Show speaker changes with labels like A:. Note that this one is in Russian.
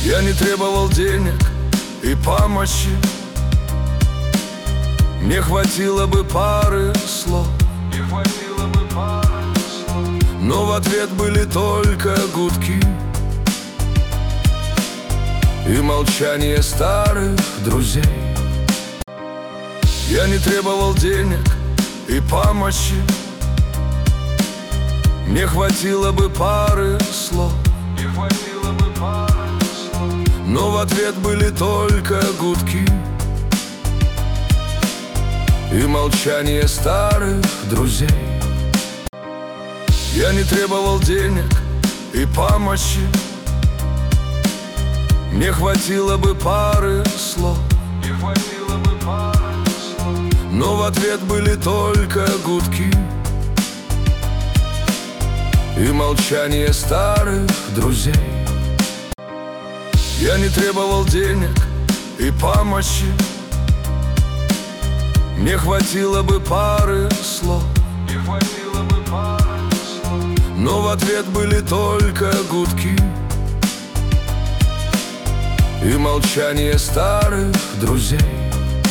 A: Я не требовал денег и помощи, мне хватило бы пары слов, но в ответ были только гудки и молчание старых друзей. Я не требовал денег и помощи, мне хватило бы пары слов, но в ответ были только гудки и молчание старых друзей. Я не требовал денег и помощи, мне хватило бы пары слов, но в ответ были только гудки и молчание старых друзей. Я не требовал денег и помощи, мне хватило бы пары слов, но в ответ были только гудки и молчание старых друзей.